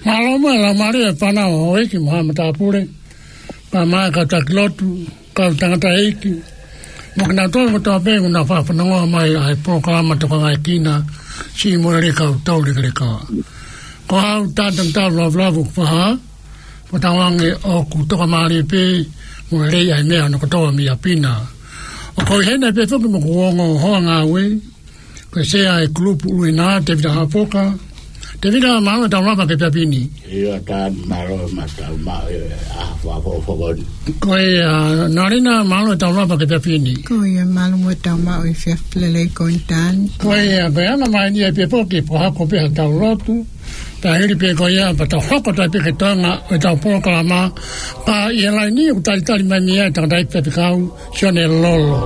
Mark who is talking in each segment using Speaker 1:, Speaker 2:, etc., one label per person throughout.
Speaker 1: Maloma la Maria pana o eki Muhammad Apure. Pama kataklotu ka tangata eki. Mokna to mo to be na fa no mai ai programa to ka kina si mo le ka to le ka. Ko au ta tang ta lo lo fa po ta wang o ku to ka mari pe mo le ai me no ko to mi apina. O ko hena pe fo mo ko ho nga we. Ko se ai club uina te vita foka. Te vita ma ta raba ke pini.
Speaker 2: Ia ta maro mata ma a fa fo.
Speaker 1: Ko narina ma ta raba ke pini.
Speaker 3: Ko ia malo mo ta ma o se flele kontan.
Speaker 1: Ko ia be na ma ni pe po ke po ha ko pe ta rotu. Ta hiri pe ko ia pa ta ho ko ta pe ke tanga o ta po ka ma pa ia la ni u ta ma mi ta dai pe ka u shone lolo.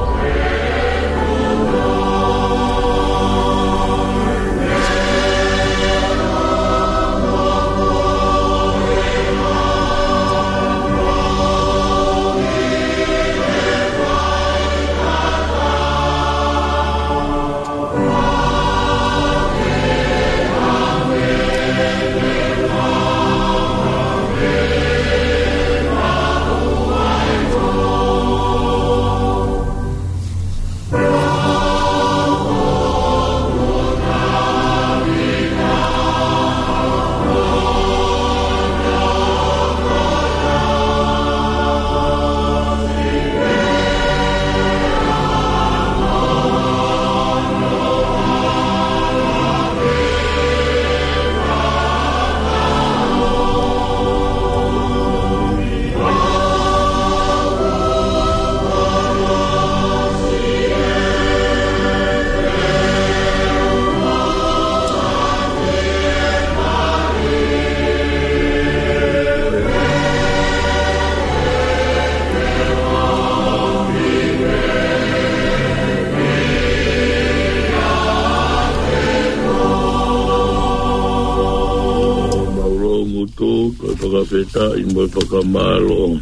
Speaker 4: Peta i mo pakamalo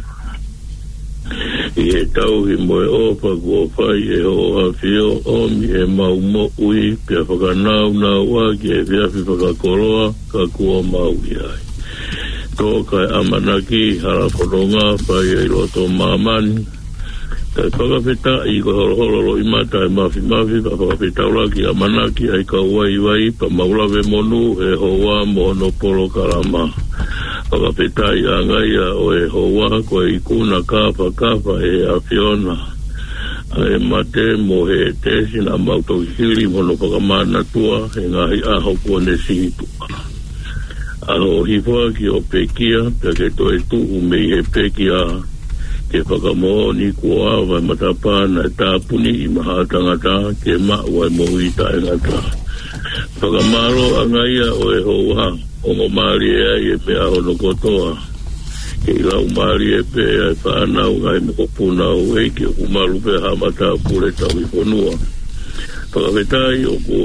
Speaker 4: i tau i mo opa kua whai e ho a whio o mi e mau mo ui pia whakanau na wa ki e whiawhi whakakoroa ka kua mau i ai tō kai amanaki hara whanonga whai e roto mamani tai whakawheta i ko horo i mata e mafi pa whakawheta ura ki amanaki ai ka wai pa maulawe monu e hoa mo no polo karama Whakapetai a ngaia o e hoa ko e kuna kapa e a Fiona. E mate mo he tesi na mautokihiri mono whakamana tua e ngahi aho kone sihitua. Aho hifua ki o pekia, pia ke to e tu umei he pekia ke whakamoho ni kua vai matapana e tāpuni i maha tangata ke maua e mohita e ngata. Whakamaro a ngaia o e hoa o mo mari e mea hono kotoa ke ila umari e pe e whanau ngai mo kopuna o eiki o kumaru pe hamata pure tau i whanua whakawetai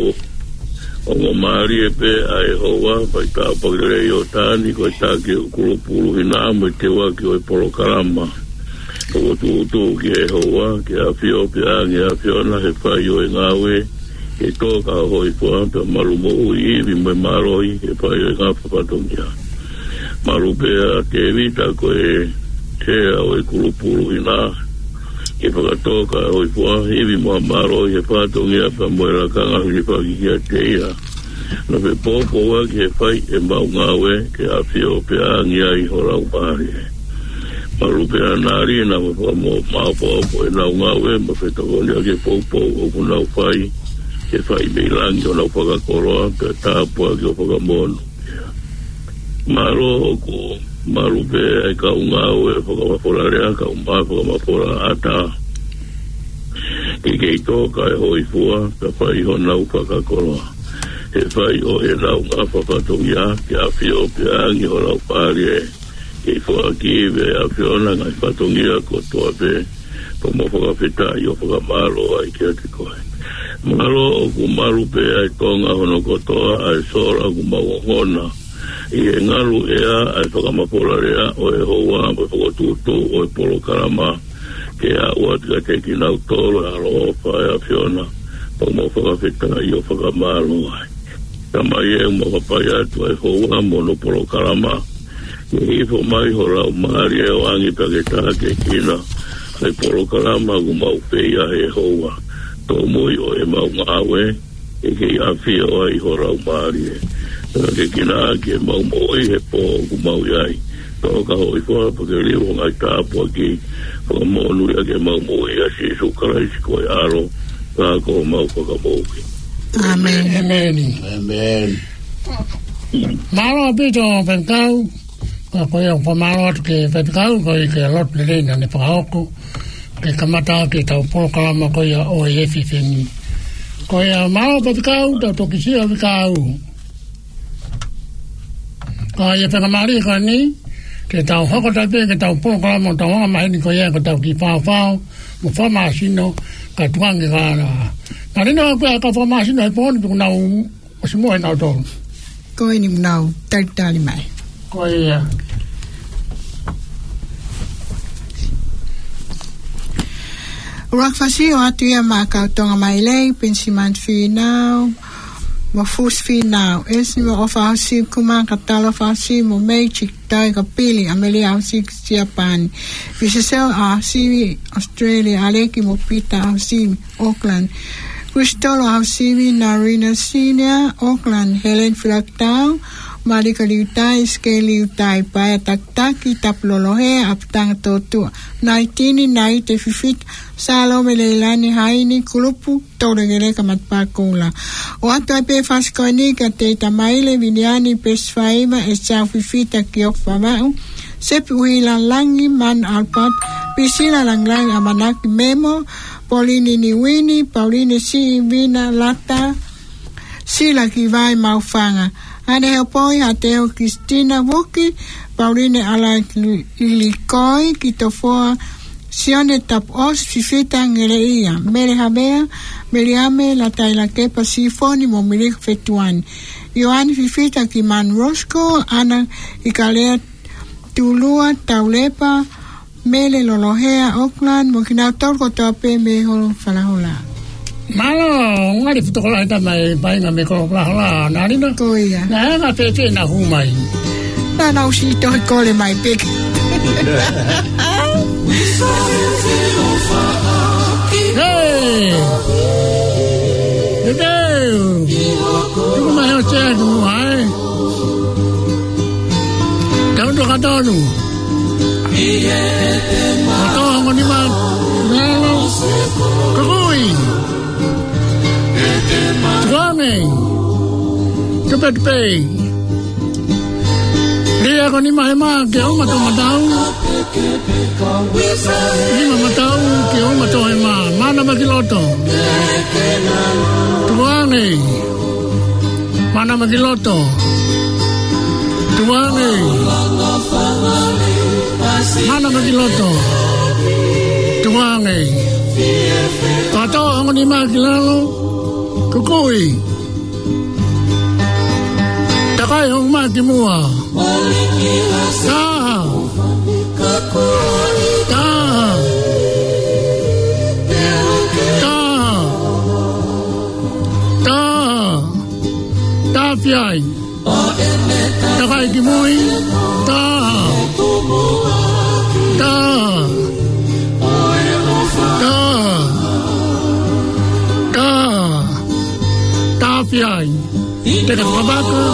Speaker 4: o mo mari e pe a e hoa pai ka pagire o tani ko e take o kulupuru hina mo i te waki o e polo karama o tu ki e hoa ke a fio pe angi a fiona he whai o e ngawe e toka hoi fua pe marumo ui iwi mo maroi e pai e ngāwha patongia marupe a te evita ko e tea o e kulupuru ina e whakatoka hoi fua iwi mo maroi e patongia pa mo e rakanga huri whakiki a teia na pe popo waki e whai e mau ngawe ke a whio pe a ngia i horau mahari marupe a nari na mo maupo e nau ngawe ma whetakonia ke popo o kunau whai ke whai mei langi o nau whakakoroa pe tāpua ki o whakamono. Maro o ko marupe e ka ungau e whakamapora rea, ka umai whakamapora ata. Ke kei toka e hoi fua, pe whai ho nau whakakoroa. He whai o e nau ngā whakatongia, ke a whio pe angi ho nau pari e. Ke fua kiwe a whiona ngai whatongia ko toa pe, po mo whakawhetai o whakamaro ai kia te koe. Malo o kumarupe ai tonga hono kotoa ai sora kumawahona i e ngaru ea ai whakamapora rea o e hoa mo whakotutu o e polo karama ke a uatika teki nau toro a roa whae a Fiona pa mo whakawheta i o whakamalo ai Tamai e mo papai atu e hoa mono polo karama. I fo mai ho rau maari e o angi paketa ke kina. Ai polo karama ku mau peia e hoa. Tō mui o e mau ngawe. E ke i awhia o ai ho rau maari e. Ke kina ke mau moi he po ku mau iai. Tō ka hoi kua pake riu ngai tāpua ki. Wha monu ia ke mau moi a si su karaisi koe aro. Ka ko mau whakamauki.
Speaker 3: Amen.
Speaker 1: Amen.
Speaker 2: Amen.
Speaker 1: Malo pito penkau. Ko ia pamalo ke penkau ko i ke lot le na ne paoko. Ke kamata ke tau polo kalama ko ia o e fifini. Ko ia malo penkau ta to kisia penkau. Ko ia pengamari ko ni ke tau hoko ta ke tau polo kalama tau mai ni ko ia ko tau ki fa mo fa masino ka tuangi kana. Narina ka formasi na pon tu na semua na to.
Speaker 3: Ko ni nau tali mai.
Speaker 1: Ko ia.
Speaker 3: Rak fasi o atu ia maka tonga mai lei pensiman fi now. Mo fus fi now. Es ni mo ofa si kuma katalo fa si mo mei chik tai ka pili amelia si Japan. Visesel a si Australia aleki mo pita si Auckland. Cristolo Hausivi Narina Senior, Auckland, Helen Flactau, Marika Liutai, Skeliutai, Paya Taktaki, Taplolohe, Aptang Totua, 1990 Fifit, Salome Leilani Haini, Kulupu, Toregere Kamatpakula. O ato pe Faskoni, Kateta Maile, Viniani, Pesfaiva, Esau Fifita, Kiok Famau, Sep Wilan Langi, Man Alpat, Pisila Langlang, Amanaki Memo, Pauline Niwini, Pauline Si Vina Lata, Sila Kivai Maufanga, Aneo Poi, Ateo Cristina Vuki, Pauline Ala Ilikoi, Kitofoa, Sione Tap Os, Fifita Ngereia, Mere Habea, Meriame, La Taila Kepa Sifoni, Momirik Fetuan, Ioan Fifita Kiman Rosco, Ana Ikalea Tulua, Taulepa, Mele Lolohea, Auckland, Mokinau Torko Tope, Meho, Falahola.
Speaker 1: Malo, ngari futokola ita mai painga me ko falahola, narina.
Speaker 3: Koia.
Speaker 1: Na nga pepe na humai.
Speaker 3: Na na usito kole mai pek.
Speaker 1: Hey! Hey! Tuko mai o che tu ai. Tau to katonu. Mato ngoni ma. Nalo. Koi. Tuame. Tepetpe. Dia ngoni ma ma ke o mato matau. Lima matau ke o mato ma. Mana makiloto. Tuame. Mana makiloto. Tuame. Mana makiloto. Tuange. Kato ang ni makilalo. Kukui. Takay ang makimua. Ta. Ta. Ta. Ta. Ta piay. Takay kimui. Ta. Ta. Ta. Ta. Ta piay. Teka kabaka.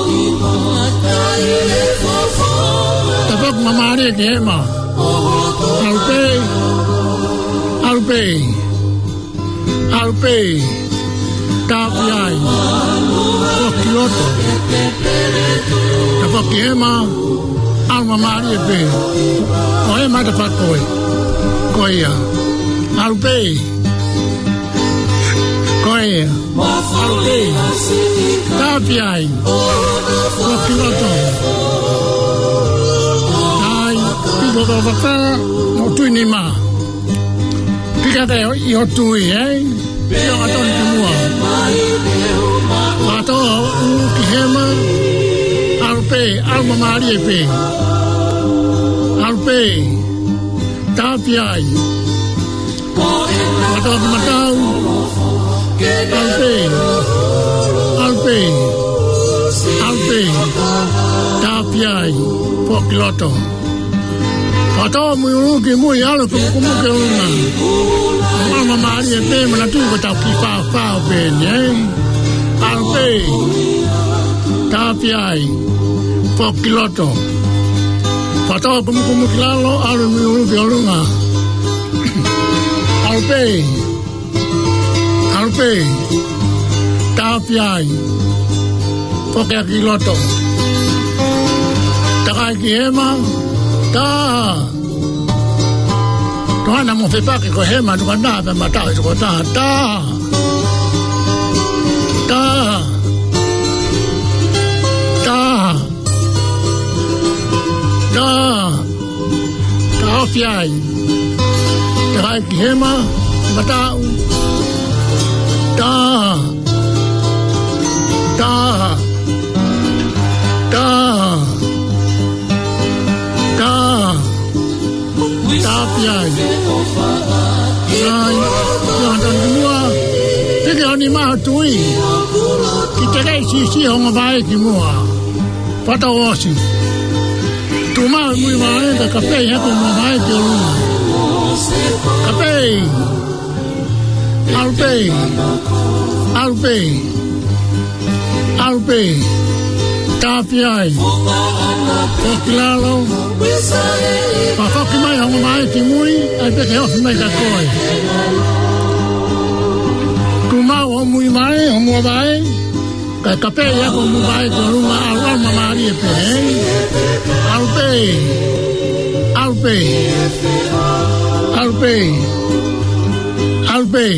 Speaker 1: Tapos mamari ke ma. Alpe. Alpe. Alpe. Ta piay. Kokiloto. Tapos ke ma. Alma Maria pe. Oe mata pakoi. Koia. Alpe. Koia. Alpe. Tapiai. Kokiloto. Ai, pigo do vaka, no tuini ma. Pika te o tui, Pika atoni kumua. Ato ki hema. Alpe, Alma Maria pe. Alpe. Tapiai. Ato matau. Alpe. Alpe. Tapiai, Pokiloto. Pato Muruki Muyalo, Kumuka. Mama Maria Payment, I do what I'll keep out Ben, eh? I'll pay. Tapiai, Pokiloto. Pato Kumukilalo, I'll Muruki Oruma. I'll pay. Tapiai, Pokiloto. Takaiema, ta. Tuana mo fe pa ke ko hema tu kana pe mata ko ta. Tapiai. Takaiema, mata. Tapiai. Yang kedua, tiga ni mah tui. Kita kai sisi orang baik semua. Pada wasi. Tuma mui mana dah kafe ya pun baik dulu. Kafe. Alpe. Tapiai. Pokiloto. Papa kima yang mai kimui, ada kaya mai kakoi. Tuma omui mai, omu mai. Kape ya omu mai doruma awal mamari pe. Alpe.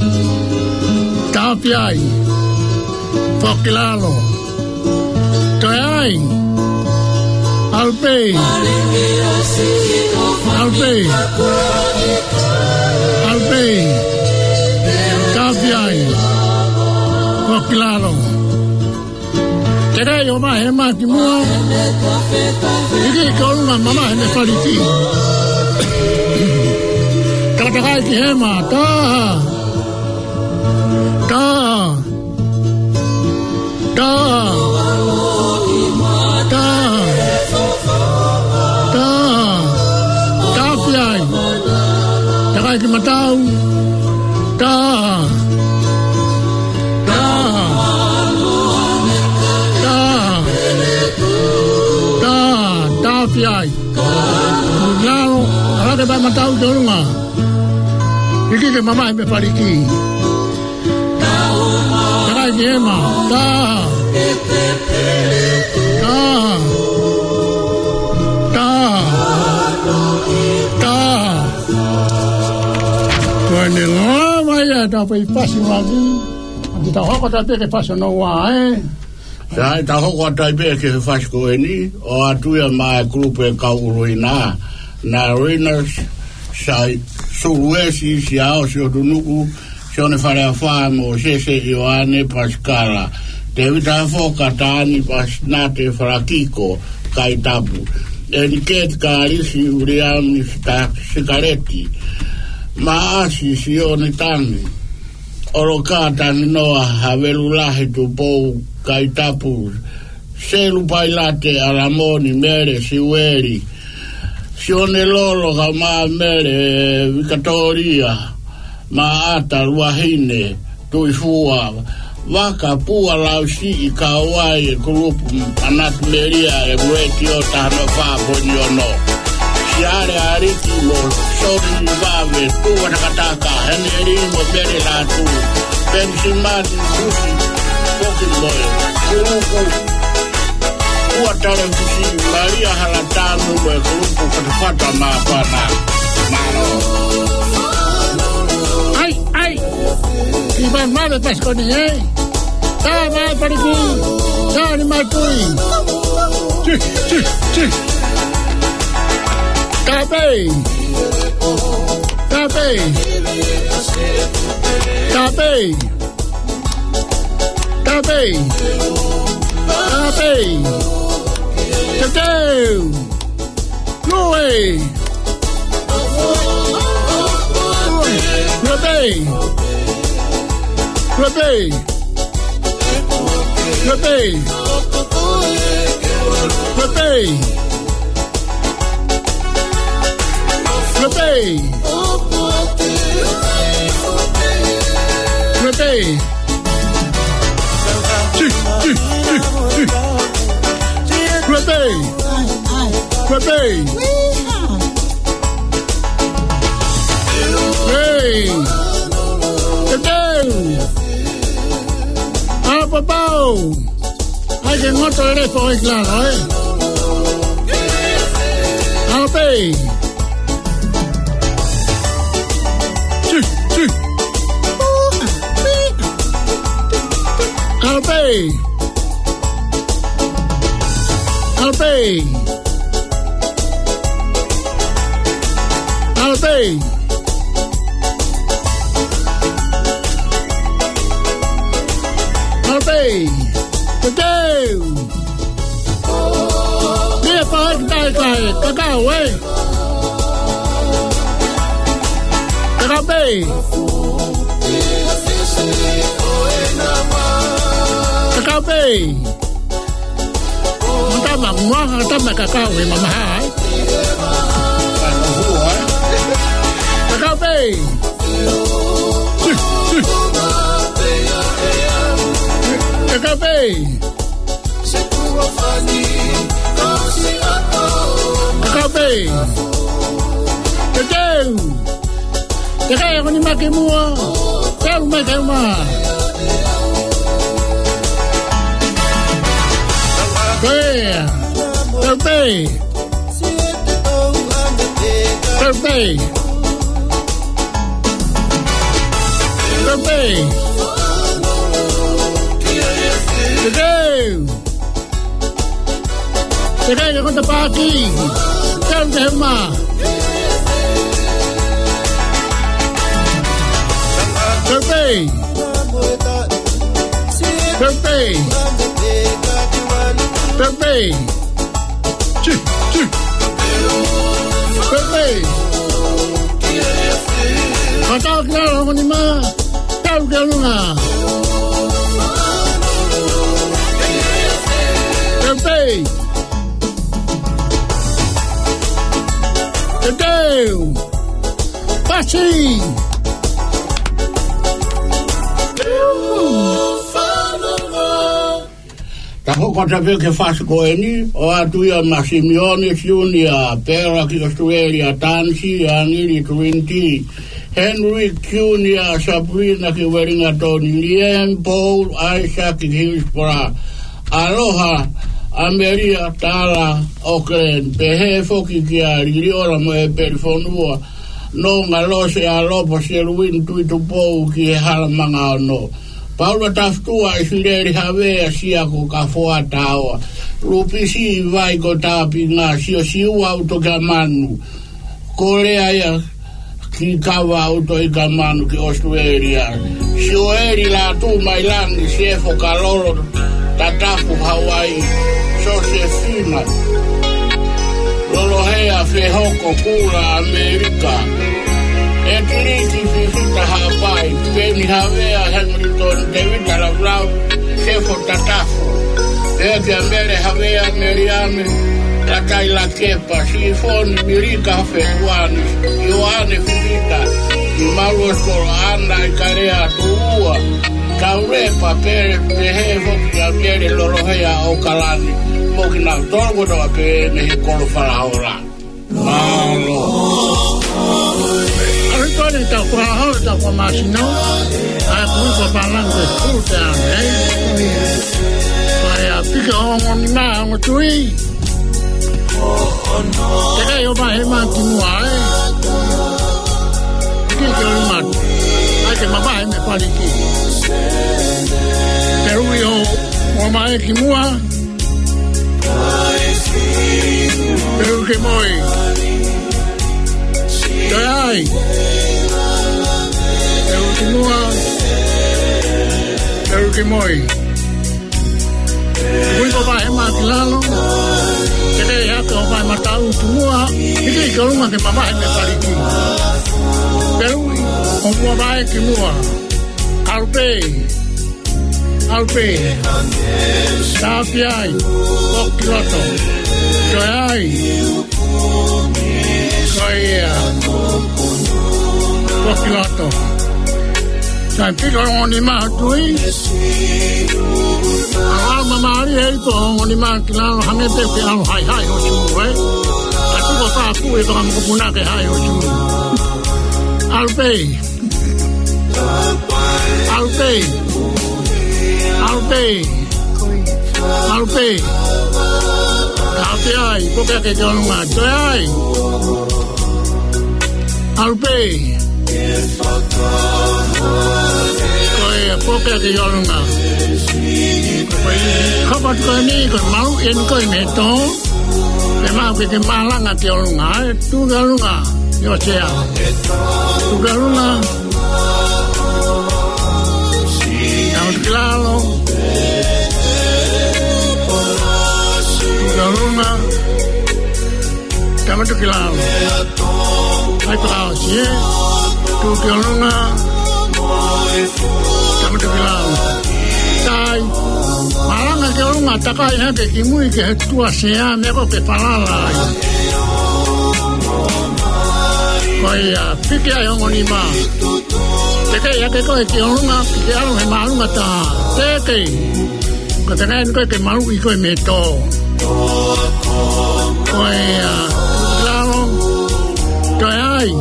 Speaker 1: Tapiai. Pokiloto. Toyai. Alpe. Tapiai. Pokiloto. Kira yo ma hema kimua. Iki kolunga mama heme faliti. Katakai ki hema ta. Tapiai. Takai ki matau. Tapiai. Now, ada ba matau dorunga. Iki ke mama me pariki. Takai ki hema. Ni ngoma ya dapat pasang lagi. Kita hok ada ke pasang nawa
Speaker 2: Saya tahu ada ke pasang ini. O atu ya ma grupo kauruina. Na ruinas sai suruesi siao siodunuku. Sione fare famo sese Ioane Pascala. Devita foca tani pasnate frakiko kaitabu. Etiket karisi uriami sigareti. Maasi sione tani. Orokata noa havelulahi tu pou kaitapu. Selu bailate alamoni mere siweri. Sione lolo kama mere vikatoria. Maata ruahine tuifua. Waka pua lausi I kawai grupu anatmeria e mwetio tahno fabo niono. Siare ariki mo sori mbave tuwa nakataka heneri mo bere latu. Bensimati kusi pokimoe grupu. Uatare kusi Maria halatanu mwe grupu katafata maapana. Mano. Ai. Iban mave paskoni mai pariki. Ni mai pui. Chi. Tape. Quando che faccio coeni, o a tu a Massimione, Junior, Pera, Australia, Tansi, Anili, Twinty, Henry, Junior, Sabrina, che wearing a Tony, Liam, Paul, Isaac, Hillsborough, Aloha, Ameria, Tala, Auckland, Behefo, Kikiari, Liola, Moe, Perifonua, no, Malose, Alopo, Sherwin, Tuitupo, Ki Halamanga, no. Paula taftua isilleri havea sia ko kafoa tawa. Lupisi vai ko tapi nga sio auto gamanu. Korea ya ki kawa auto gamanu ki Australia. Sio eri la tu mailangi siefo kaloro tatafu Hawaii. Josefina. Lolohea fehoko kula Amerika. Etiriki fifita Hawaii, Penny Havea, Hamilton, David Alavlau, Sefo Tatafu, Eke Ambere Havea, Meriame, Takai La Kepa, Sifon, Mirika Fetuani, Ioane Fifita, Imalu Escola, Anda, Ikarea, Tuua, Kaurepa, Pere, Pehefo, Kiambere, Lolohea, Okalani, Mokina, Torgo, Dope, Mexicolo, Farahola. Malo.
Speaker 1: Everybody talk for how to talk for Masino. I put for language food down, I pick on now to eat. Today, you buy him out to why? Kick your mouth. I can buy him a party key. There we go. Or my Kimua. There we go. Dai. Eu que moi. Muito vai matilalo. Que já que vai matar o tua. E que uma que papai me partiu. Pero o vai que moa. Carpe. Alpe. Tapiai. Pokiloto. Toiai. Koia. Pokiloto. Sai piko ngoni mahatui. Awa mamari hei ko ngoni mahakilano hangete ke alu hai hai ho churu, Atu ko papu e baka mkupuna ke hai ho churu. Alpe. Alpe. Alpe. Alpe. Alpe ai, poke ke jonga, toai. Alpe. Koe poke ke jonga. Kapat ko ni ko mau en ko meto. Ke mau ke malanga ke jonga, tu galunga. Yo sea. Tu galunga. Claro, la luna, cama tu claro, hay claro, sí, tu luna, cama tu claro, tai, malanga que luna, takai ha que kimui que tu asea me ko que palala, koia, pique ay onima. Teke ya ke koe ke olunga, ke alo he maalunga ta. Teke. Ko teka en koe ke malu I koe me tō. Koe lalo. Koe ai.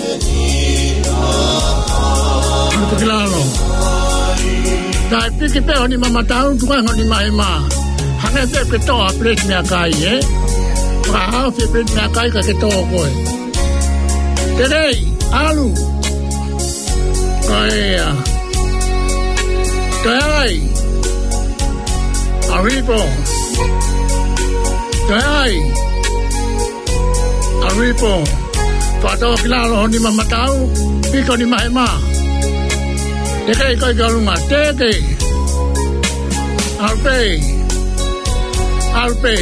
Speaker 1: Koe lalo. Tai piki pe honi mamatau, tukai honi maema. Hange pe ke tō a pres mea kai, Ka hao pe pres mea kai ka ke tō koe. Terei, alu. Koea. Toai. Arripo. Toai. Arripo. Pato kilalo honi mamatau. Piko ni mahema. Teke koi galunga. Teke. Alpe. Alpe.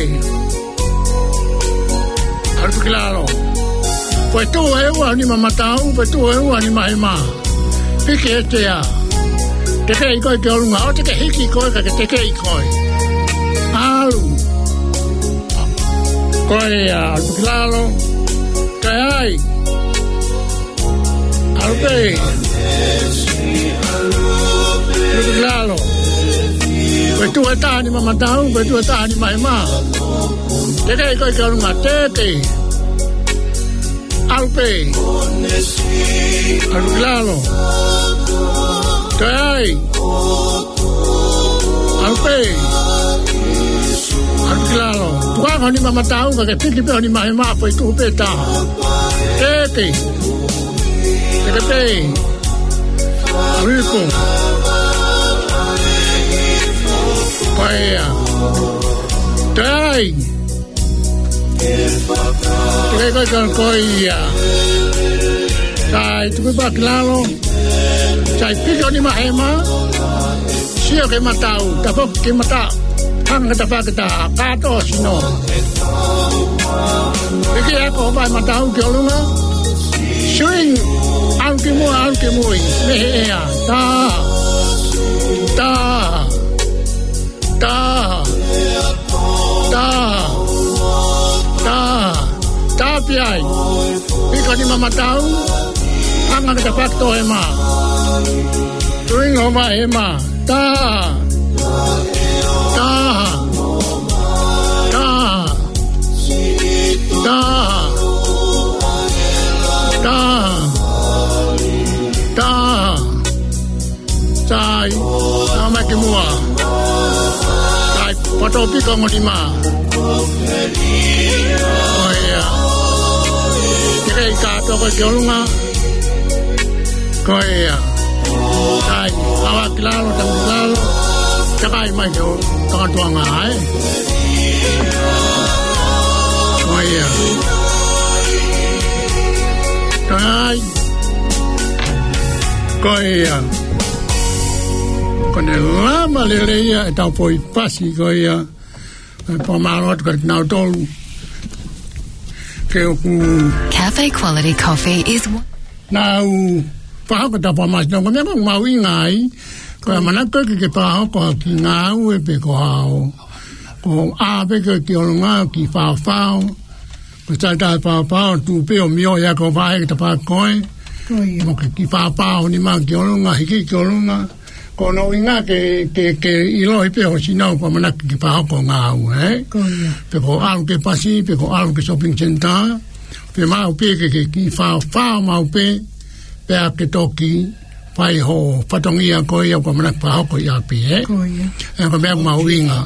Speaker 1: Alpe kilalo. Pues tu ewa ni mamatau. Pues tu ewa ni mahema. Piki etea. Teke I koe ke olunga. O teke hiki koe ka ke teke I koe. Alu. Koe alu kilalo. Koe ai. Alpe. Alu kilalo. Koe tu eta ni mamatau. Koe tu eta ni mahema. Teke I koe ke olunga. Teke. Alpe. Alu kilalo. Kai. Alpe. Alu kilalo. Tuang honi mamatau ka ke piki pe honi mahema po itu peta. Teke. Teke pe. Rico. Kaya. Tai. Teke koi kan koia. Tai tu ba kilalo. Tai piko ni mahema. Sio ke matau, tapok ke mata. Hang kata pa kita kato sino. Iki ako ba matau ke olunga. Swing alke mo mehea. Ta. Ta. Ta. Ta. Ta. Ta piai. Piko ni mamatau. Hang kata pa to ema. Tuing homa ema. Ta. Ta. Ta. Ta. Ta. Ta. Tai. Nama kimua. Tai patopi kongolima. Oh ya. Kira kato ko jolunga. Koea. Tai awak kilalo tang kilalo. Cakai mai jo tang tuanga ai. Koea. Tai. Koea. Con el lama leleia e tau foi pasi koea. Pomarot ka nau tolu.
Speaker 5: Cafe quality coffee is
Speaker 1: now pahaka ta pamas no me mau ingai Ko manaka ke pa ko ki nga u pe ko hao. Ko a pe ke ki olunga ki fa fa. Ko ta pa tu pe o mio ya ko vai ta pa koi. Mo ke ki fa ni ma ki olunga hiki ki olunga. Ko no inga ke ilo pe o sinau ko manaka ki pa ko nga u Pe ko a ke pasi pe ko a ke shopping center. Pe ma pe ke ki fa ma pe a ke toki. Pai ho patongia ko ia ko mana pa ko ia pi ko ia ko me ma winga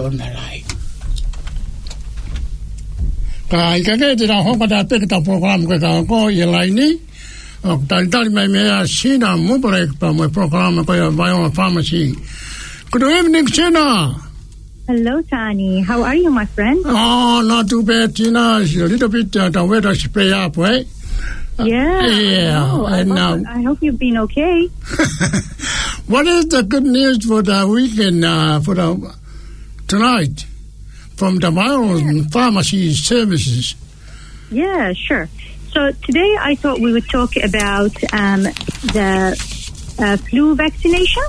Speaker 1: ka i ka ke te ho ka ta pe ta program ko ia lai ni o ta mai me a sina mo break pa mo program ko ia Viola Pharmacy. Good evening, Tina.
Speaker 6: Hello, Tani. How are you, my friend?
Speaker 1: Oh, not too bad, Tina. It's a little bit the weather spray up, right?
Speaker 6: Yeah. I hope you've been okay.
Speaker 1: What is the good news for the weekend, tonight from the Viola Pharmacy services?
Speaker 6: Yeah, sure. So today I thought we would talk about the flu vaccination.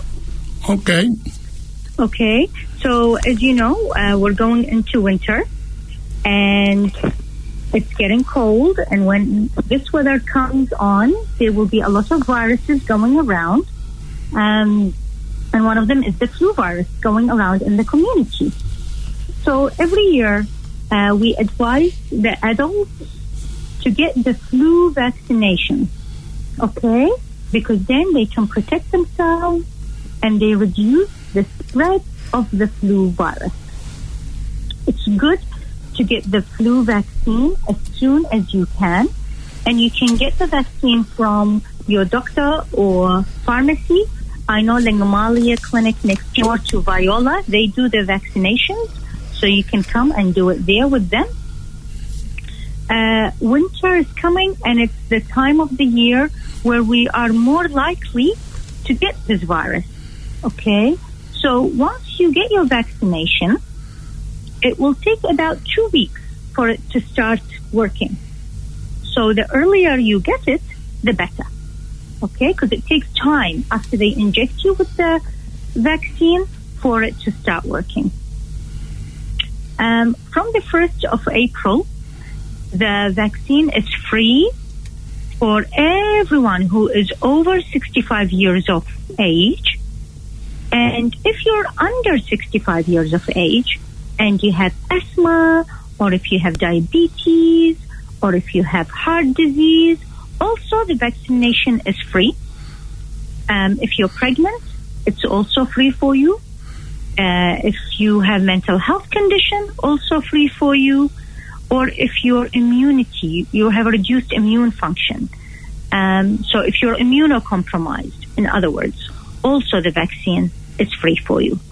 Speaker 6: Okay. So as you know, we're going into winter and it's getting cold, and when this weather comes on, there will be a lot of viruses going around, and one of them is the flu virus going around in the community. So every year, we advise the adults to get the flu vaccination, okay? Because then they can protect themselves and they reduce the spread of the flu virus. It's good to get the flu vaccine as soon as you can, and you can get the vaccine from your doctor or pharmacy. I know Lingamalia Clinic next door to Viola, they do the vaccinations, so you can come and do it there with them. Winter is coming, and it's the time of the year where we are more likely to get this virus, okay? So once you get your vaccination, it will take about 2 weeks for it to start working. So the earlier you get it, the better. Okay? Because it takes time after they inject you with the vaccine for it to start working. From the 1st of April, the vaccine is free for everyone who is over 65 years of age. And if you're under 65 years of age, and you have asthma, or if you have diabetes, or if you have heart disease, also the vaccination is free. If you're pregnant, it's also free for you. If you have mental health condition, also free for you. Or if your immunity, you have a reduced immune function. So if you're immunocompromised, in other words, also the vaccine is free for you.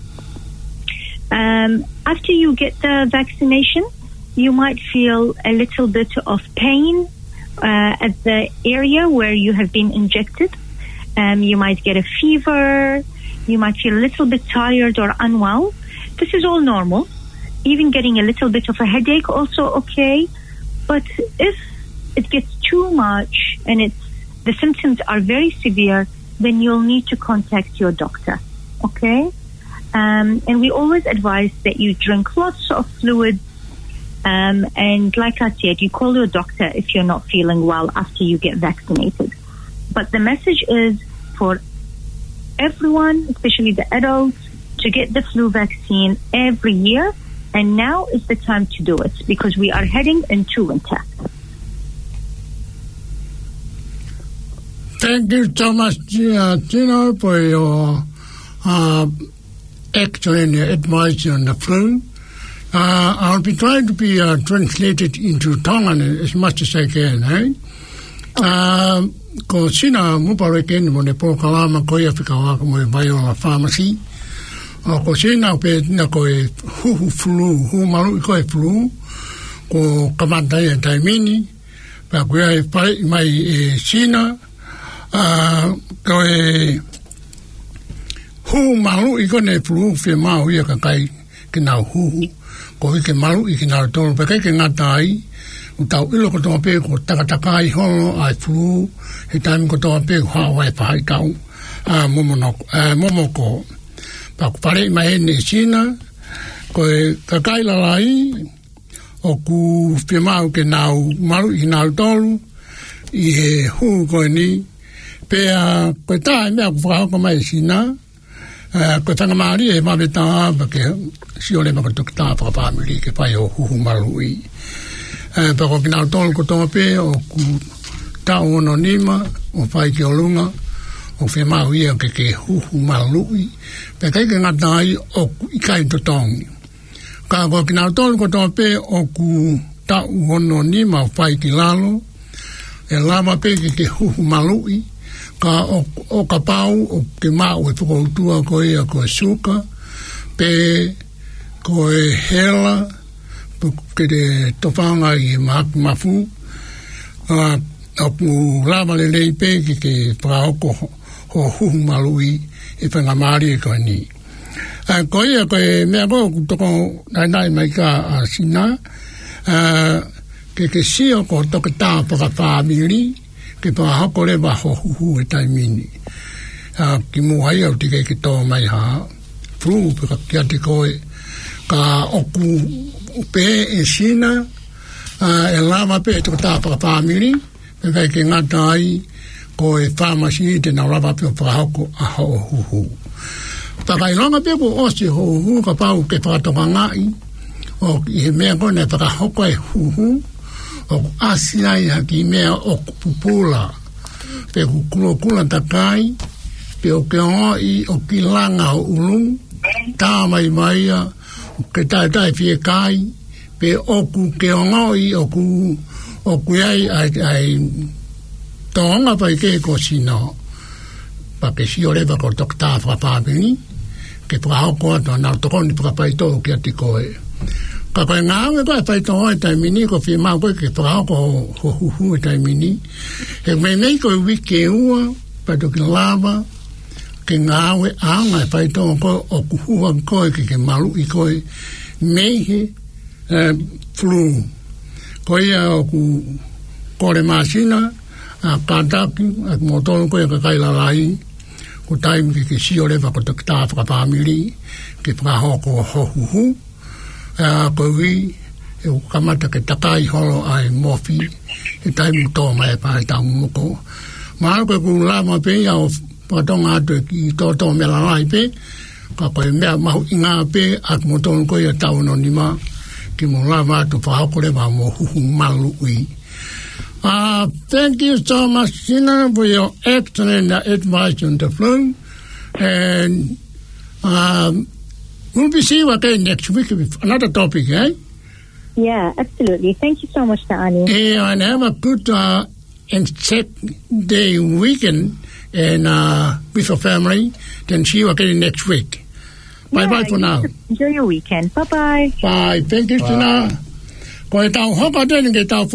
Speaker 6: After you get the vaccination, you might feel a little bit of pain at the area where you have been injected. You might get a fever. You might feel a little bit tired or unwell. This is all normal. Even getting a little bit of a headache, also okay. But if it gets too much and the symptoms are very severe, then you'll need to contact your doctor, okay? And we always advise that you drink lots of fluids. And like I said, you call your doctor if you're not feeling well after you get vaccinated. But the message is for everyone, especially the adults, to get the flu vaccine every year. And now is the time to do it because we are heading into winter.
Speaker 1: Thank you so much, Gino, for your excellent advice on the flu. I'll be trying to be translated into Tongan as much as I can, Ko sina mupareken mo ne prokalama ko ia whikawaka mo e Viola Pharmacy. Ko sina pe na ko e flu, maru ko e flu, ko kamantai e taimini, pa ko e pai mai e sina, ko e maru i ko ne flu, fe mau ia kakai ki nau ko i ke maru i ki nau tonu, pa kai ke ngatai, utau ilo ko toa pe ko takatakai hono ai flu, he taimi ko toa pe ko Hawaii pahai tau. momoko pa pare mai ne sina ko ka kaila lai o ku firmau ke nau maru I nau tolu I he hu ko ni pe ko ta me ku fa ko mai sina ko tanga mari e ma beta ba ke si ole ma ko ta pa family ke pa yo hu maru I pa ko nau tolu ko to pe o ku ta ono nima o fai ke olunga o firmau ia ke hu maru I pe kai ke ngatai o I kai to tong ka ko kina tol ko to pe o ku ta ono ni ma fai ki lalo e lama pe ke hu malui ka o ka pau o ke ma o to tua ko ia ko suka pe ko e hela ke de to fanga I mafu o ku lama le pe ke pra ko ho hu malui e fa ngamari ko ni ko ia ko me ko to ko nai mai ka sina ke sio ko to ta pa family ke pa ha ko le ba ho hu e tai mini ki mo ai o ti ke to mai ha fru pa ka ti ko ka o ku pe e sina e lama pe to ta pa family pe ke ngatai ko e pharmacy de na lava pe pa ko a ho hu Takai longa pe ko osi ho ka pau ke whakatoka ngai o I mea kone whakahoko e huhu o asinai haki mea o kupupula pe kukula takai pe o ke hoi o ki langa o ulung tā mai maia ke tai fie kai pe o ku ke ngoi o ku ai tonga pai ke ko sino pa ke si ore va ko dokta fa pabini ke pra ko to na to kon pra pai to ke ti ko e ka ko nga me pa pai to e tai mini ko fi ma ko ke pra ko hu tai mini e me ko wi ke u pa to ke lava ke nga we anga pai to ko o ku hu ko ke malu I ko me he flu ko ia o ku ko le masina a kantaki a motor ko ka kai la lai ko time ke si ole va ko ta fa family ke pra ho ko hu ko wi e o kamata ke takai holo ai mofi e time to mai pa ta mo ko ma ko ku la ma pe ya o pa to nga ki to me la lai pe ka ko me ma inga pe a motor ko ya ta no ni ma ki mo la ma to fa ko le ma mo hu malu wi thank you so much, Sina, for your excellent advice on the phone. And we'll be seeing you again next week with another topic, eh?
Speaker 6: Yeah, absolutely. Thank you so much, Ta'ani.
Speaker 1: And have a good and set day weekend and with your family. Then see you again next week. Bye-bye for now.
Speaker 6: Enjoy your weekend. Bye-bye.
Speaker 1: Bye. Thank you, Sina. Ko e tau hoka tēne ke tau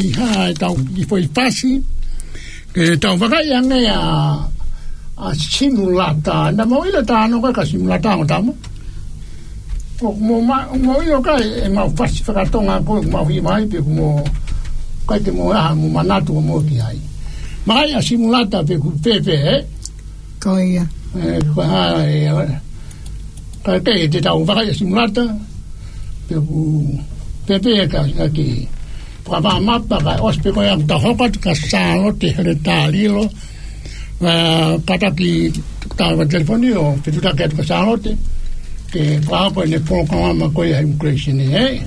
Speaker 1: foi pasi ke tau whakaianga a simulata na moila tāno ka simulata o tamo mo io ka e mau pasi whakatonga ko mau hi mai pe mo kai te mo mo manatu mo ki ai mai a simulata pe ku pepe
Speaker 3: ko ia
Speaker 1: ko ha ka te tau whakai simulata pe ku Pepe ka ki pa mapa ka ospe ko ya ta hokat ka salo te retalilo kata ki ta telefonio pe tu ta ka salo te ke pa ko ne po ko ma ko ya immigration eh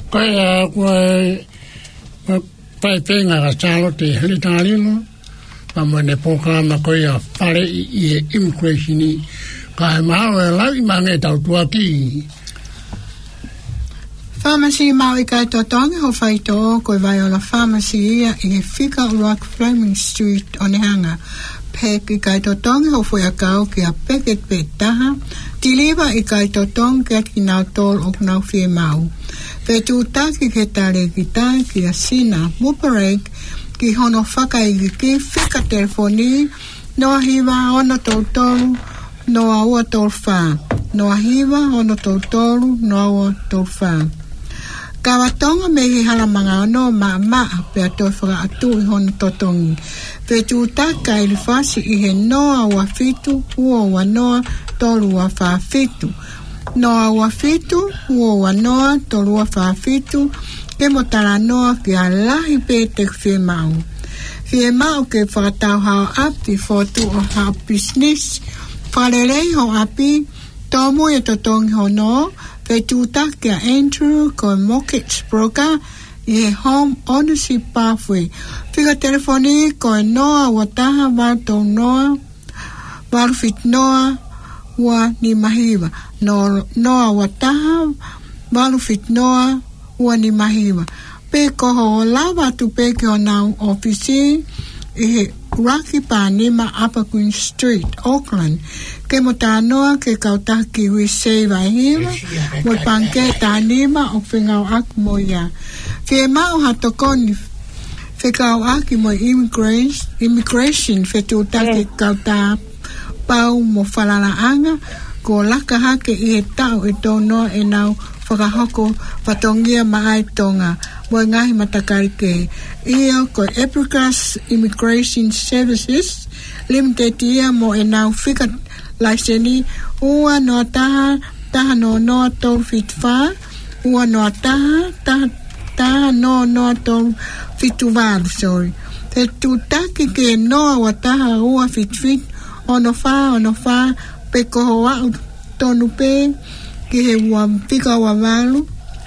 Speaker 1: pai penga ka chalo te helitarino pamone programa ko ia pare I immigration ka mau la I mange tau tuaki
Speaker 3: Pharmacy Maui kai totongi ho whaito koe vai o la pharmacy ia I Fika Rock Fleming Street o Nehanga. Peki kai totongi ho fwea kau ki a peket pe taha. Tiliva I kai totongi ki ki nau tol o nau fie mau. Petu taki ke tare ki tai ki a sina muparek ki hono whaka I ki Fika telefoni noa hiva ono tautoru noa ua tolwha. Noa hiva ono tautoru noa ua tolwha. Kawatonga me he halamanga no ma pe ato whaka atu I hono totongi. Pe tūtaka I whasi I he noa wa fitu, ua wa noa tolu wa wha fitu. Noa wa fitu, ua wa noa tolu wa wha fitu, ke motara noa ki a lahi pe te whi mau. Whi mau ke whakatau hao api fotu o hao business, wharerei ho api, tōmu e totongi ho noa, pe tūtaka Andrew ko mortgage broker, I home ownership pathway. Fika telefoni ko noa wataha wato noa warfit noa wa ni mahiwa. Noa wataha warfit noa wa ni mahiwa. Pe ko ho lava tu pe ke o nau ofisi I he Rocky Panima Upper Queen Street, Auckland. Ke mo tā noa ke kautaki hui seiva hiwa, mo panke tā nima o whingau aku mo ia. Ke mau hatokoni, whikau aki mo immigration, whetu take kautā pau mo whalaraanga, ko laka hake I he tau e tō noa e nau whakahoko patongia maai tonga. Mo ngahi matakari ke ia ko Epicus Immigration Services Limited ia mo e nau whika laiseni ua noa taha no tol fit wha ua noa taha no tol fitu wāru, sorry. Te tūtaki ke noa wa taha ua fit ono wha pe koho wau tonu pe ki he ua whika wa wāru.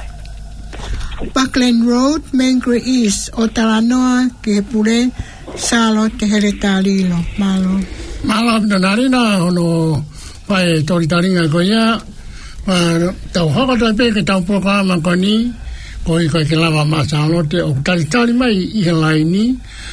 Speaker 3: Buckland Road, Mangere East, o Taranoa, ki he pure, Salo, te here tālilo, malo.
Speaker 1: Malo abdanarina, ono, pai toritaringa ko ia, tau hoko tai pe ke tau programa ko ni, ko I koe ke lava ma Salo, te o talitari mai I he laini,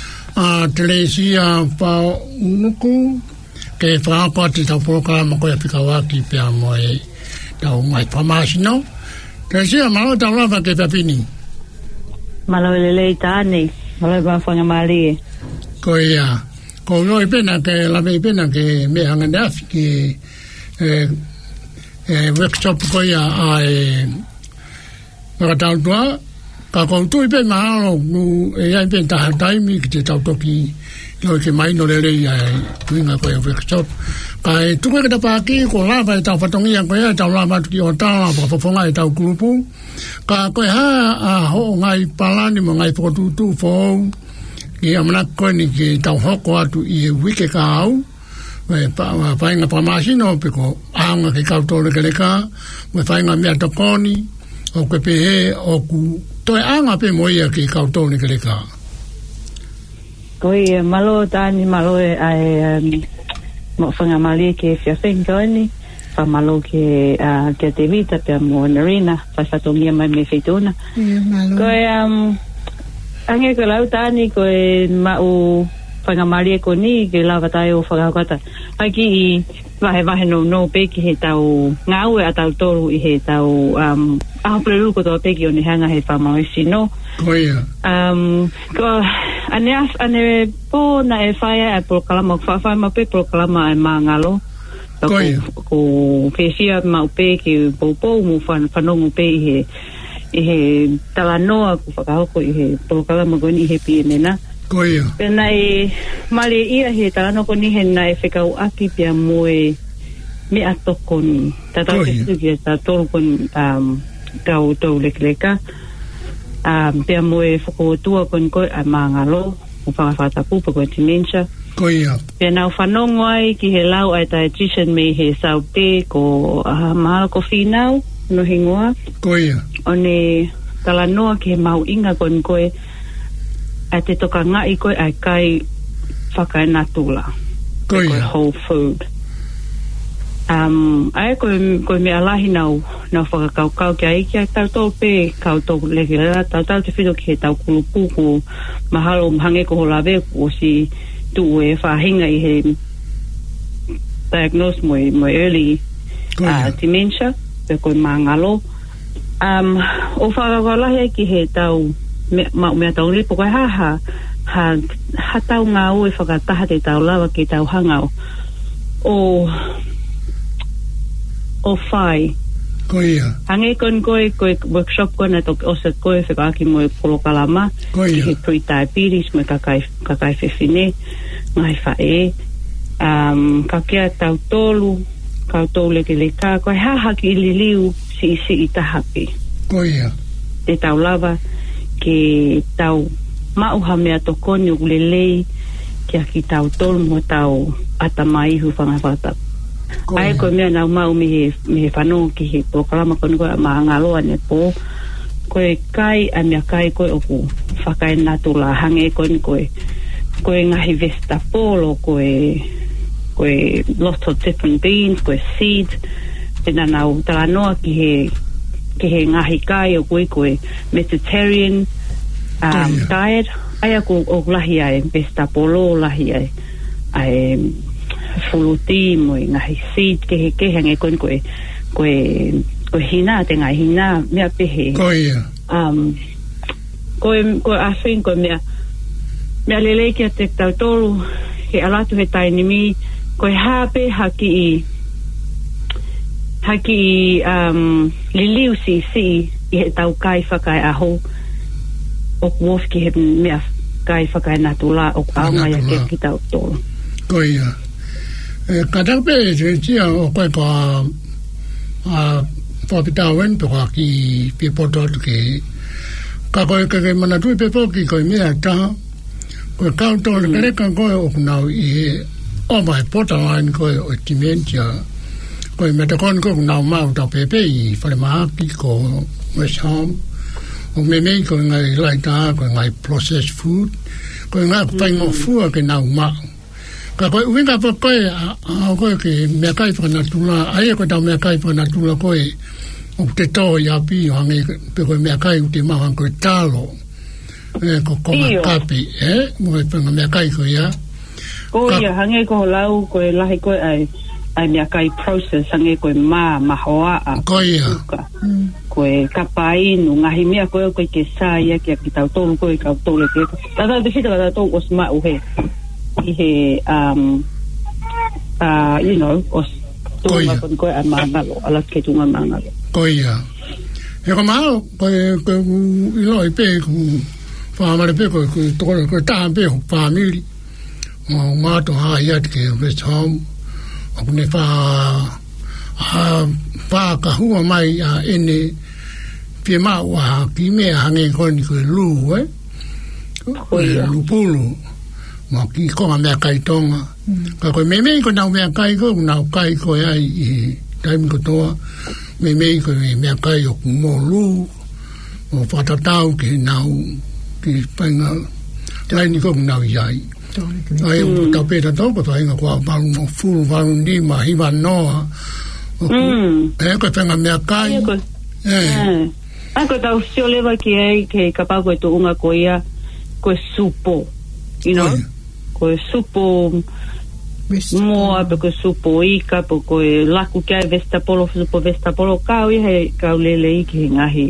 Speaker 1: Telesia pa unuku, ke whaapa te tau programa ko ia pikawaki pia moe, tau mai pamasino, Telesia, malo tau lava ke papini.
Speaker 7: Malo lelei tāne, malo ba whanga mali.
Speaker 1: Ko ia, ko loi pena ke lawe pena ke me hanga dafi ke workshop ko ia a wakatau tua, ka koutu I pe mahalo e ai pe taha taimi ki te tautoki loi ke maino lelei tuinga ko ia workshop. Ka e tuka ke tapaki ko lava e tau whatongia ko ia tau lava tuki o tala pa whafonga e tau kurupu. Ka koe a ho ngai palani mo ngai whakotutu fōu ki amanak koe ni ki tau hoko atu I e wike ka au me whainga pamasino pe ko aanga ke kautore ke leka me whainga mea tokoni o koe pe he o ku toi aanga pe mo ia ki kautore ke leka.
Speaker 7: Koe malo tani malo e mo whanga mali ke whiawhenga ni, wha malo ke te vita pe mo narina, wha whatongia mai me whetuna. Koe ange ko lau tani koe mau whanga mali e ko ni, ke lawa tai o whakakata. Aki I wahe no pe ki he tau ngau e a tau toru I he tau aho preru ko tō peki o ni hanga he whamauisi no.
Speaker 1: Koia.
Speaker 7: Ko ane po na e whaia e proklama, whawhai ma pe proklama e mangalo.
Speaker 1: Koia.
Speaker 7: Ko whewhia mau pe ki poupou mu whanongu pe I he talanoa ku whakahoko I he proklama ko ni he pie mena.
Speaker 1: Koia.
Speaker 7: Pena e male ia he talanoa ko ni he na e whekau aki pia moe me atoko ni. Tatau te suki e ta tolu ko ni tau lekleka. Pea moe whakootua kon koe a mangalo o whakawhatapupa koe dementia.
Speaker 1: Koia.
Speaker 7: Pea nau whanongo ai ki he lau ai dietitian me he saupe ko mahalo ko whinau no hingoa.
Speaker 1: Koia.
Speaker 7: O ne tala noa ke mau inga koe a te toka ngai koe ai kai whakainatula koe whole food ai koe me alahi nau whakakaukau ki ai ki a tau tau pe kau tau leke lera tau te whido ki he tau kulupuku mahalo mhange ko lawe ko si tu e whahinga i he diagnose mo early dementia pe koe mangalo o whakakalahi ki he tau mea tau lipo koe ha tau ngā ue whakataha te tau lawa ki tau hangau o whai
Speaker 1: koia
Speaker 7: hange koe workshop koe na toki osa koe whakaaki mo e polokalama ki he pre-diabetes mo kakai whewhine ngai whae ka kia tau tolu kau tau leke leka koe hahaki ili liu si i tahapi
Speaker 1: koia
Speaker 7: te tau lava ke tau mauha mea tokoni ulelei kia ki tau tolu mo tau atamaihu whangawhata ai koe mea nau mau mi he whanau ki he proklama koe koe maangaloa ne po koe kai a mea kai koe oku whakai natula hange koe ngahi vestapolo koe lots of different beans koe seeds tena nau tala noa ki he ngahi kai o koe Mediterranean diet ai aku o lahi ai vestapolo lahi ai fuluti mo ngahi seed ke hange koe hina te ngai hina mea pehe koe asin koe mea lele ki a te tau tolu he alatu he tainimi koe hape haki i liliu si i he tau kai whakai aho o kuof ki he mea kai whakai natula o aunga ia ke ki tau tolu
Speaker 1: koia ka tape e tia o koe ka whapitawen pe kwa ki pe pototu ke ka koe ke manatui pe poki koe mea taha koe kautole kereka koe o kunau i he o mai potawain koe o dementia koe metakon koe kunau mau tau pepe i whare mahaki ko West Ham o mei koe ngai laita koe ngai processed food koe ngai kupaingo fua ke nau mau ka koe uinga pa koe a koe ke mea kai whanatula aia koe tau mea kai whanatula koe o te tō i api o hange pe koe mea kai uti maha koe talo ko konga kapi mo e panga mea kai koe ia
Speaker 7: ia hange ko lau koe lahi koe ai mea kai process hange koe mahoa
Speaker 1: koe ia
Speaker 7: koe kapainu ngahi mea koe ke sa ia ki tau tolu koe kau tolu ke tata te whita kata tolu os mau he i he you know os tunga koe a mangalo ala ke tunga mangalo
Speaker 1: koe ia he ko mao koe iloi pe whaamare pe koe tahan pe family o mato haa iat ke West Ham o kune wha ka hua mai a ene pie mao a ki mea hange koe ni koe lu lu pulu ma ki konga mea kai tonga ka koe mei ko nau mea kai ko nau kai koe ai i taimi ko toa mei ko mea kai o mo lu o whatatau ke nau ki painga laini ko nau iai ai o tau pēta tau ko tainga kua waru mo furu waru ni ma hiwa noa ko painga mea kai
Speaker 7: ko tau sio lewa ki ai ke kapau koe tu unga ko ia koe supo you know koe supo moa pe koe supo ika pe koe laku kia vestapolo supo vestapolo kau i he kau lele i ki ngahi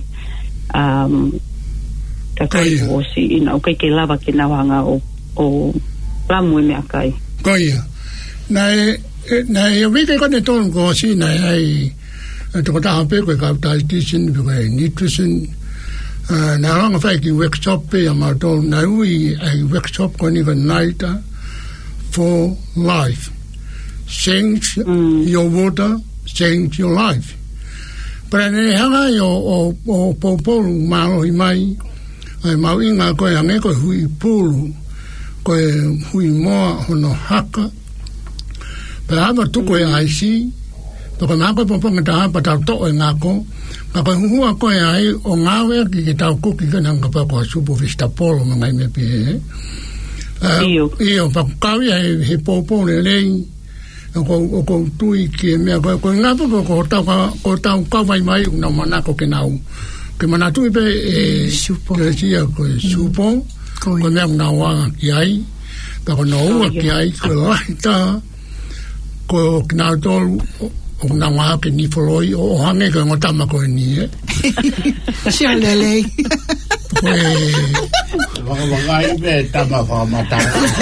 Speaker 7: ka kai osi ina o kai ke lava ke nauhanga o lamu e mea kai
Speaker 1: koia na e wike kone tonu ko osi na ai toko taha pe koe kau dietitian pe koe nutrition na ranga whai ki workshop pe a mautolu na ui ai workshop koni ka naita for life change your water change your life pero ne hanga o popolu malo i mai ai mau inga koe ange koe hui pulu koe hui moa hono haka pe ama tuko e aisi Paka ngā koe pōponga tā hapa tau tō e ngā ko. Ka koe hua koe ai o ngā wea ki tau kuki ka nanga pa koe Supo Vista Polo ma ngai me pie. Iyo, paka kawi ai he pōpō le lei. O ko tui ki e mea koe ngā pōpō ko tau kawai mai una manako ke nau. Ke mana tui pe e Supo. Ke sia koe Supo. Koe mea una wanga ki ai. Ka koe na ua ki ai koe lai tā. Koe ki nau tolu. O na wā ke ni foloi o hange ka ngotama koe ni
Speaker 3: Sia lelei.
Speaker 1: Koe
Speaker 2: Wangai be tama whamata.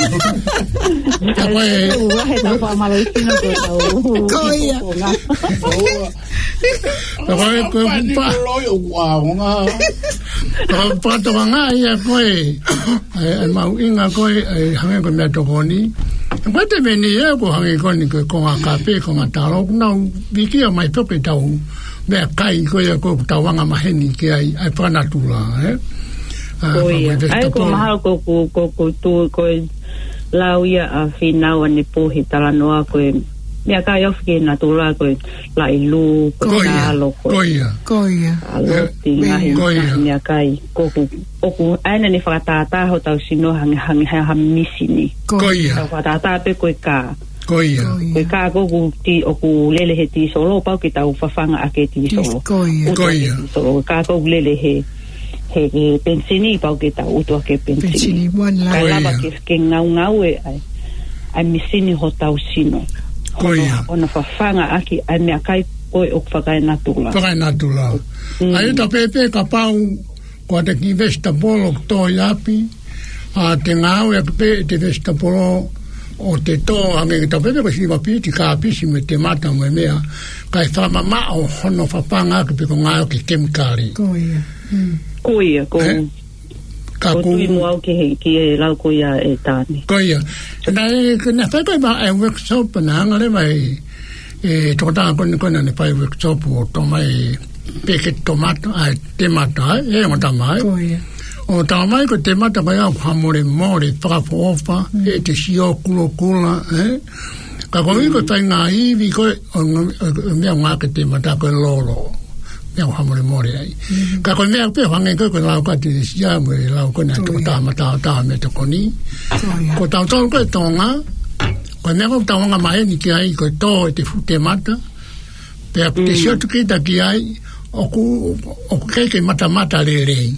Speaker 1: Koe
Speaker 7: Wahe tau whamalakina koe tau.
Speaker 3: Koia.
Speaker 1: Koe kumpa. Koe pato wanga ia koe. Ai mau inga koe hange koe mea tokoni. Koe te meni e ko hange koni koe konga kape, konga taro. Nau wiki a mai tope tau mea kai koe ko tau wanga maheni ki ai whanatula.
Speaker 7: Koia. Ai ko maha ko lau ia a whinau ane pohi talanoa koe mea kai ofke na tula koe lai lu, koe nalo koe.
Speaker 3: Koia.
Speaker 7: Aloti ngahi mea kai. Oku aina ni whakatātāho tau sino hangi misini.
Speaker 1: Koia.
Speaker 7: Tau whakatātā pe koe kā.
Speaker 1: Koia.
Speaker 7: Koe kā koku oku lele he ti solo pau ki tau whawhanga ake ti solo.
Speaker 3: Koia.
Speaker 1: Koia.
Speaker 7: Kā koku lele he pensini pau ki tau utua ke pensini.
Speaker 3: Pensini buan la.
Speaker 7: Kai lava ke ngau e ai misini ho tau sino.
Speaker 1: Koia.
Speaker 7: Ona whawhanga aki ai mea kai koe o whakai natula.
Speaker 1: Whakai natula. Ai ta pepe ka pau ko te ki Vesta Polo to yapi. A te ngau e pepe te Vesta Polo o te tō hange ki ta pepe ko si wapiti ka apisi me te mata mo e mea. Kai whamama o hono whapanga ki peko ngau ki kemikari.
Speaker 3: Koia.
Speaker 7: Koia, ko tui mo au ki e lau koia e tāne.
Speaker 1: Koia. Nā whakai ma e workshop na angare mai e tōtanga kone ne pai workshop o tō mai peke tomata, ai temata, e o tamai.
Speaker 3: Koia.
Speaker 1: O tamai ko temata kai au hamore more whakapoofa, e te sio kula, Ka koi ko tai ngā iwi koe, mea ngā ke temata koe lolo. Mea hamore more ai. Ka koe mea pe hange koe lau ka te sia mo e lau koe na tōta mata me te koni. Ko tau tau koe tonga, koe mea koe tau wanga maheni ki ai koe tō e te fute mata, pea te sio tuki ta ki ai, oku kei mata le rei.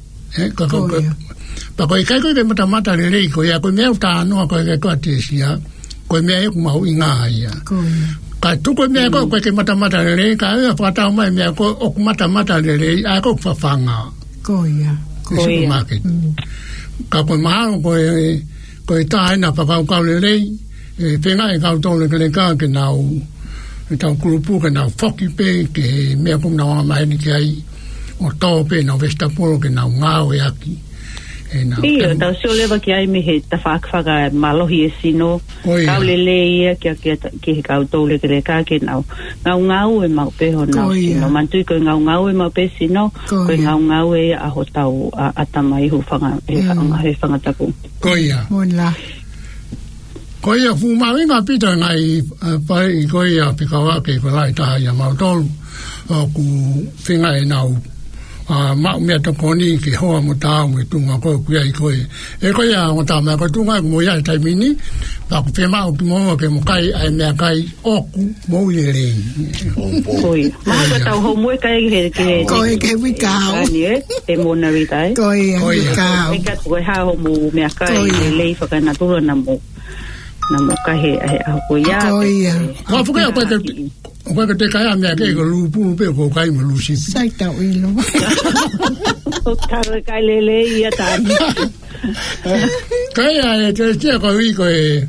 Speaker 1: Pa koe kei mata le rei, koe a koe mea uta anoa koe kei koe te sia, koe mea e kumau i ngā ia. Ka tuko mea koe kei mata le rei, ka ea whakatau mai mea koe oku mata le rei, a koe whawhanga.
Speaker 3: Koia.
Speaker 1: Koe supermarket. Ka koe mahalo koe tāina whakau le rei, whenga e kau tōle ke le kā ke nau, tau kurupu ke nau whoki pe, ke mea kum nau amaheni ki ai, o tō pe nau Vesta Polo ke nau ngāo e aki.
Speaker 7: Ia, tau sio lewa ki ai me he ta whakawhaka malohi e sino, kau le ia ki he kau tōle ke le kā ke nau ngau e mau pe ho nau sino, mantui koe ngau e mau pe sino, koe ngau e aho tau atamai hu he whangataku.
Speaker 1: Koia.
Speaker 3: Monla.
Speaker 1: Koia fumawinga pita ngai pai koia pikawake ko lai taha ia mau tolu ku whinga e nau mau mea tokoni ki hoa mo tāu me tunga koe kuia i koe. E koia mo tā mea koe tunga mo ia i taimini, pa ku whemau ki moa ke mo kai ai mea kai oku mo i rei.
Speaker 7: Koia. Maha tau ho mue kai he
Speaker 3: Koia ke wikau.
Speaker 7: E mona ritai.
Speaker 3: Koia wikau.
Speaker 7: E kato koe haa ho mo mea kai e lei whakanatura na mo. Na mo kahe a koia.
Speaker 3: Koia.
Speaker 1: Ka whukea koe ke te kai a mea kei ko lupu pe ko kai mo lusipi.
Speaker 3: Sai tau ilo.
Speaker 7: O tara kai lele ia tāni.
Speaker 1: Kai a e te tia koe i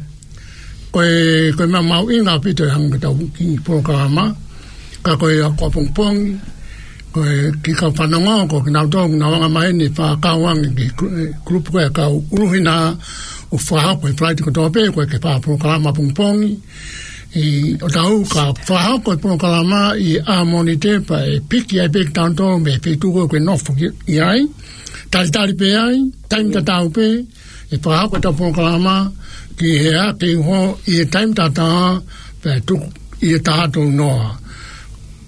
Speaker 1: koe mau inga pito e hanga tau ki programa. Ka koe a kua pongpongi. Koe ki kau whanonga ko ki nau tōngu na wanga maheni wha kauangi ki klupu koe kau uruhina o whahau koe whaiti ko tōpe koe ke wha programa pongpongi. O tau ka whahau koe programa i a monite pa e piki ai peki tanto me whetu koe nofu i ai. Tari pe ai, taim tatau pe, e whahau koe tau programa ki hea ki ho i e taim tata pe tuku i e tātou noa.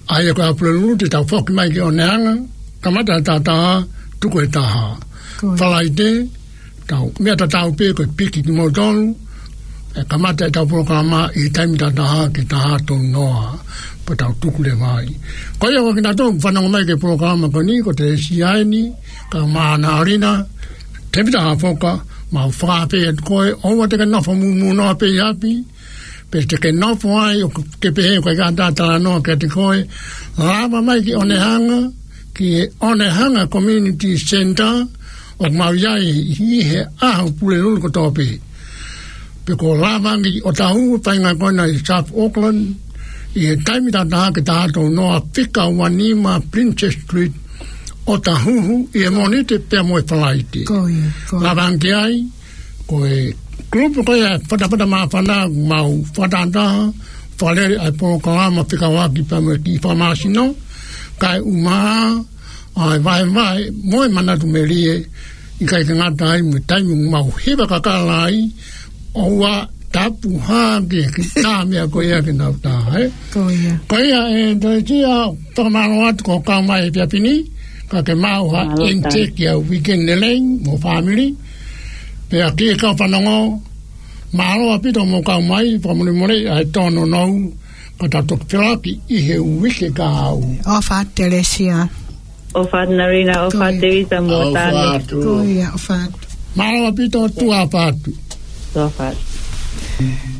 Speaker 1: ai ko apulu te tau foki mai ke o neanga kamata tata tuku e taha whalaite tau mea tau pe ko piki ki motonu e kamata e tau programa i taimi tataha ke taha tonu noa pa tau tuku le mai ko ia ko kina tōku whanau mai ke programa ko ni ko te siaini ka maana arina te pita ha foka ma whakape e koe owa te ka nafa mumu noa pe iapi pe te ke nofo ai o ke pehe koe ka tātala noa ke te koe lava mai ki Onehanga ki Onehanga Community Center o mauiai hi he aho pule lulu ko tōpe pe ko lava ngi o tahu painga koina i South Auckland i he taimi tātaha ke tātou noa Whika Wanima Princess Street o tahuhu i e monite pia moe whalaiti lava ngi ai koe grupo ko ya pada mafana mau fadanda faleri ai programa fica waki pa me ki farmasino kai uma ai vai moi manatu melie i kai ngata ai mu tai mau heba kakalai owa tapu ha ke ta me ko ya ke na ta ko ya ndo dia tomano ko ka mai pia pini ka ke mau ha en take ya weekend neleng mo family pe aki ka panongo malo apito mo ka mai pa mo ai tono no ka ta tok traki i he wiki ka au
Speaker 3: o fa Teresia
Speaker 7: o fa Narina o fa Devita mo tani
Speaker 3: ko ia o fa
Speaker 1: malo apito tu apatu
Speaker 7: o fa